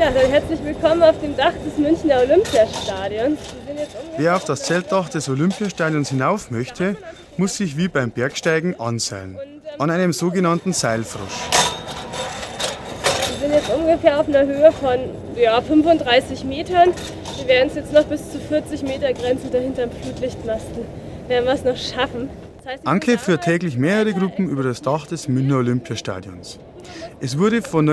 Ja, dann herzlich willkommen auf dem Dach des Münchner Olympiastadions. Wer auf das Zeltdach des Olympiastadions hinauf möchte, muss sich wie beim Bergsteigen anseilen. An einem sogenannten Seilfrosch. Wir sind jetzt ungefähr auf einer Höhe von 35 Metern. Wir werden es jetzt noch bis zu 40 Meter Grenze dahinter am Flutlichtmasten. Werden wir es noch schaffen. Das heißt, Anke führt täglich mehrere Gruppen über das Dach des Münchner Olympiastadions. Es wurde von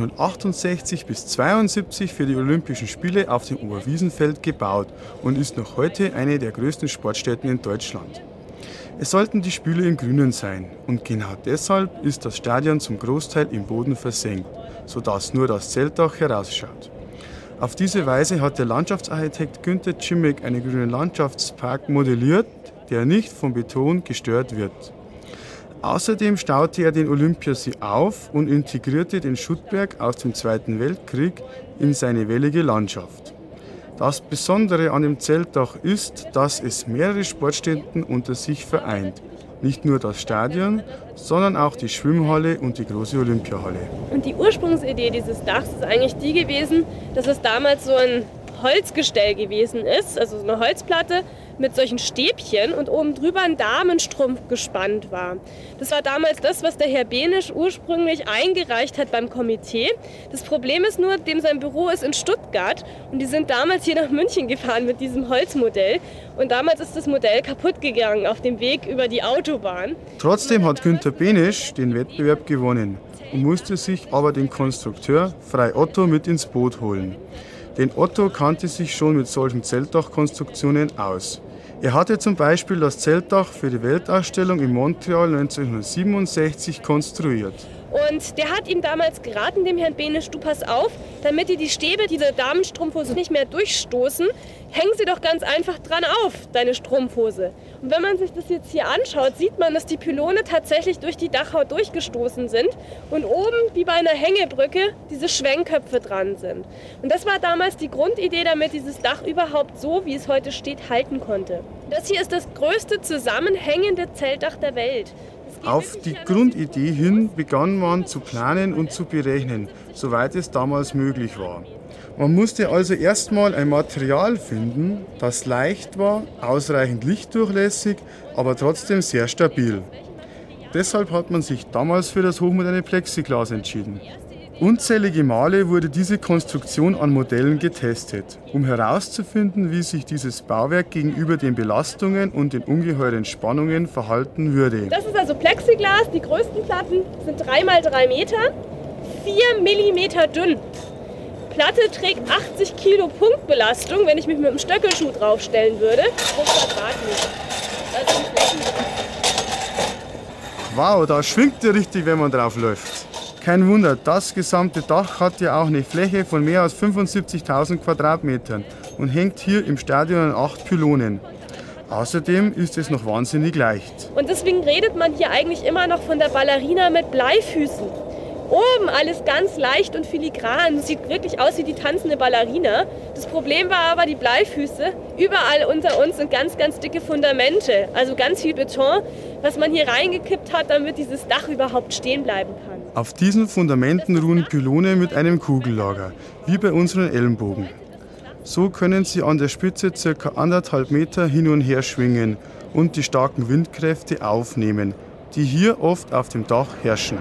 1968 bis 1972 für die Olympischen Spiele auf dem Oberwiesenfeld gebaut und ist noch heute eine der größten Sportstätten in Deutschland. Es sollten die Spiele im Grünen sein und genau deshalb ist das Stadion zum Großteil im Boden versenkt, sodass nur das Zeltdach herausschaut. Auf diese Weise hat der Landschaftsarchitekt Günter Cimmek einen grünen Landschaftspark modelliert, der nicht vom Beton gestört wird. Außerdem staute er den Olympiasee auf und integrierte den Schuttberg aus dem Zweiten Weltkrieg in seine wellige Landschaft. Das Besondere an dem Zeltdach ist, dass es mehrere Sportstätten unter sich vereint. Nicht nur das Stadion, sondern auch die Schwimmhalle und die große Olympiahalle. Und die Ursprungsidee dieses Dachs ist eigentlich die gewesen, dass es damals so ein Holzgestell gewesen ist, also so eine Holzplatte mit solchen Stäbchen und oben drüber ein Damenstrumpf gespannt war. Das war damals das, was der Herr Behnisch ursprünglich eingereicht hat beim Komitee. Das Problem ist nur, dem sein Büro ist in Stuttgart und die sind damals hier nach München gefahren mit diesem Holzmodell und damals ist das Modell kaputt gegangen auf dem Weg über die Autobahn. Trotzdem hat Günter Behnisch den Wettbewerb gewonnen und musste sich aber den Konstrukteur Frei Otto mit ins Boot holen. Denn Otto kannte sich schon mit solchen Zeltdachkonstruktionen aus. Er hatte zum Beispiel das Zeltdach für die Weltausstellung in Montreal 1967 konstruiert. Und der hat ihm damals geraten, dem Herrn Behnisch, du pass auf, damit dir die Stäbe dieser Damenstrumpfhose nicht mehr durchstoßen, häng sie doch ganz einfach dran auf, deine Strumpfhose. Und wenn man sich das jetzt hier anschaut, sieht man, dass die Pylone tatsächlich durch die Dachhaut durchgestoßen sind und oben, wie bei einer Hängebrücke, diese Schwenkköpfe dran sind. Und das war damals die Grundidee, damit dieses Dach überhaupt so, wie es heute steht, halten konnte. Das hier ist das größte zusammenhängende Zeltdach der Welt. Auf die Grundidee hin begann man zu planen und zu berechnen, soweit es damals möglich war. Man musste also erstmal ein Material finden, das leicht war, ausreichend lichtdurchlässig, aber trotzdem sehr stabil. Deshalb hat man sich damals für das hochmoderne Plexiglas entschieden. Unzählige Male wurde diese Konstruktion an Modellen getestet, um herauszufinden, wie sich dieses Bauwerk gegenüber den Belastungen und den ungeheuren Spannungen verhalten würde. Das ist also Plexiglas, die größten Platten sind 3 x 3 Meter, 4 Millimeter dünn. Platte trägt 80 Kilo Punktbelastung, wenn ich mich mit einem Stöckelschuh draufstellen würde, pro Quadratmeter. Das ist Wow, da schwingt ja richtig, wenn man drauf läuft. Kein Wunder, das gesamte Dach hat ja auch eine Fläche von mehr als 75.000 Quadratmetern und hängt hier im Stadion an 8 Pylonen. Außerdem ist es noch wahnsinnig leicht. Und deswegen redet man hier eigentlich immer noch von der Ballerina mit Bleifüßen. Oben alles ganz leicht und filigran. Sieht wirklich aus wie die tanzende Ballerina. Das Problem war aber die Bleifüße. Überall unter uns sind ganz, ganz dicke Fundamente. Also ganz viel Beton, was man hier reingekippt hat, damit dieses Dach überhaupt stehen bleiben kann. Auf diesen Fundamenten ruhen Pylone mit einem Kugellager, wie bei unseren Ellenbogen. So können sie an der Spitze ca. 1,5 Meter hin und her schwingen und die starken Windkräfte aufnehmen, die hier oft auf dem Dach herrschen.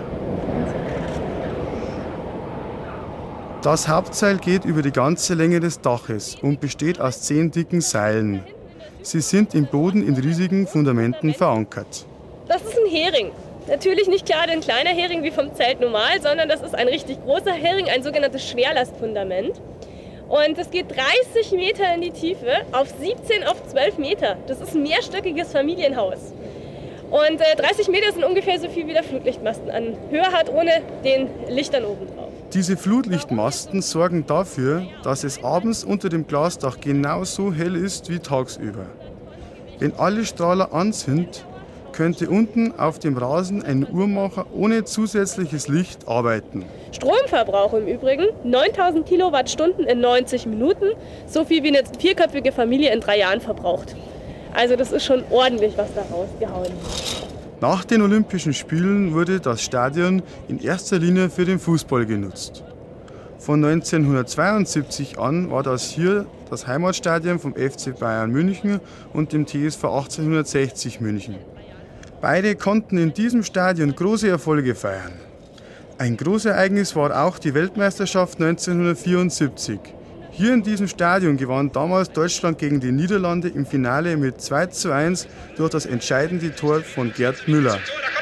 Das Hauptseil geht über die ganze Länge des Daches und besteht aus 10 dicken Seilen. Sie sind im Boden in riesigen Fundamenten verankert. Das ist ein Hering. Natürlich nicht gerade ein kleiner Hering wie vom Zelt normal, sondern das ist ein richtig großer Hering, ein sogenanntes Schwerlastfundament. Und es geht 30 Meter in die Tiefe auf 17 auf 12 Meter. Das ist ein mehrstöckiges Familienhaus. Und 30 Meter sind ungefähr so viel wie der Flutlichtmasten an Höhe hat, ohne den Lichtern oben drauf. Diese Flutlichtmasten sorgen dafür, dass es abends unter dem Glasdach genauso hell ist wie tagsüber. Wenn alle Strahler an sind, könnte unten auf dem Rasen ein Uhrmacher ohne zusätzliches Licht arbeiten. Stromverbrauch im Übrigen 9000 Kilowattstunden in 90 Minuten, so viel wie eine vierköpfige Familie in 3 Jahren verbraucht. Also das ist schon ordentlich, was da rausgehauen wird. Nach den Olympischen Spielen wurde das Stadion in erster Linie für den Fußball genutzt. Von 1972 an war das hier das Heimatstadion vom FC Bayern München und dem TSV 1860 München. Beide konnten in diesem Stadion große Erfolge feiern. Ein Großereignis war auch die Weltmeisterschaft 1974. Hier in diesem Stadion gewann damals Deutschland gegen die Niederlande im Finale mit 2:1 durch das entscheidende Tor von Gerd Müller.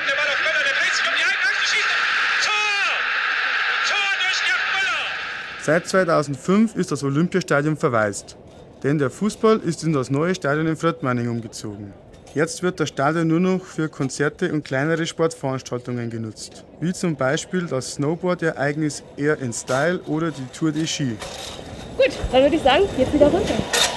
Seit 2005 ist das Olympiastadion verwaist, denn der Fußball ist in das neue Stadion in Fröttmanning umgezogen. Jetzt wird das Stadion nur noch für Konzerte und kleinere Sportveranstaltungen genutzt, wie zum Beispiel das Snowboard-Ereignis Air in Style oder die Tour de Ski. Gut, dann würde ich sagen, jetzt wieder runter.